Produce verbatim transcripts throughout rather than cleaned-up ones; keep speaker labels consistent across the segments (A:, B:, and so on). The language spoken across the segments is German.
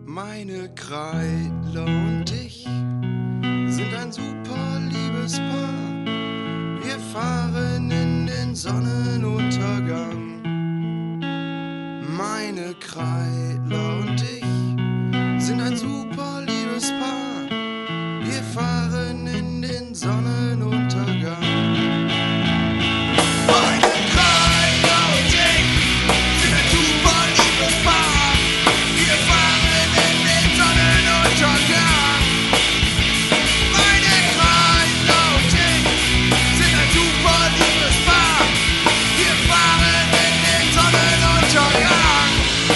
A: Meine Kreidler und ich sind ein super liebes Paar. Wir fahren in den Sonnenuntergang. Meine Kreidler und ich sind ein super liebes Paar. Wir fahren in den Sonnenuntergang. Meine Kreidler und ich sind ein super liebes Paar. Wir fahren in den Sonnenuntergang. Meine Kreidler und ich sind ein super liebes Paar. Wir fahren in den Sonnenuntergang.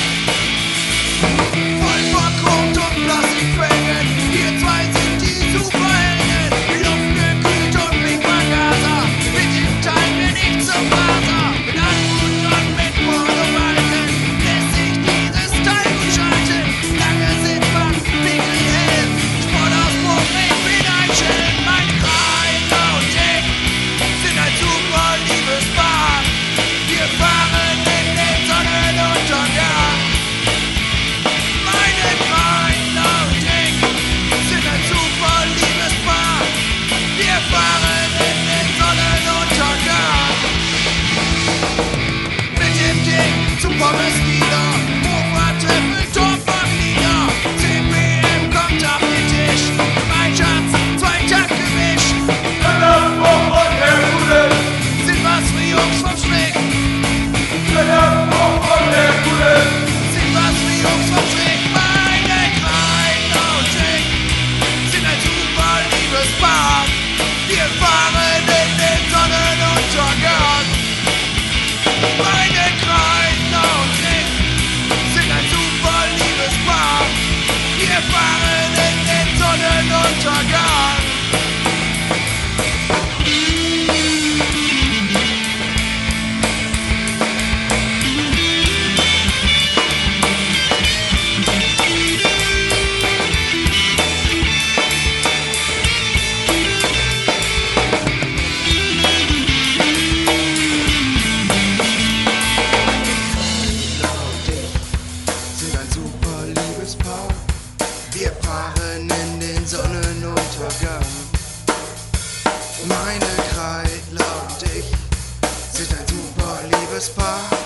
A: Voll verchromt und Plastikfelgen, wir zwei sind die Superhelden. Luft gekühlt und Big-Bang-Gaser, mit dem teilen wir nichts zum Vater. Mit Anmut und mit Pornobalken lässt sich dieses Teil gut schalten. Lange Sitzbank, Pickel hell, Sportausbruch, ich bin ein Schild. Mein Kreidler und ich sind ein super liebes Paar. Wir fahren in den Sonnenuntergang. Meine Kreidler und ich sind ein super liebes Paar. Wir fahren in den Sonnenuntergang. Mit dem Ding zum Pommes-Dealer, Hochfahrtreffen, Torfbahnlieder. C P M kommt auf den Tisch, Gemeinschafts-, zwei Takt-Gemisch.
B: Männerspruch und Herkules,
A: Sind was für Jungs vom Schlick,
B: Männerspruch und Herkules,
A: sind was für Jungs vom Schlick. Meine Kreidler und ich sind ein super liebes Paar. Wir fahren in den Sonnenuntergang. Meine Kreidler und ich sind ein super liebes Paar. Wir fahren in den Sonnenuntergang. Sind ein super liebes Paar. Wir fahren in den Sonnenuntergang. Meine Kreidler und ich sind ein super liebes Paar.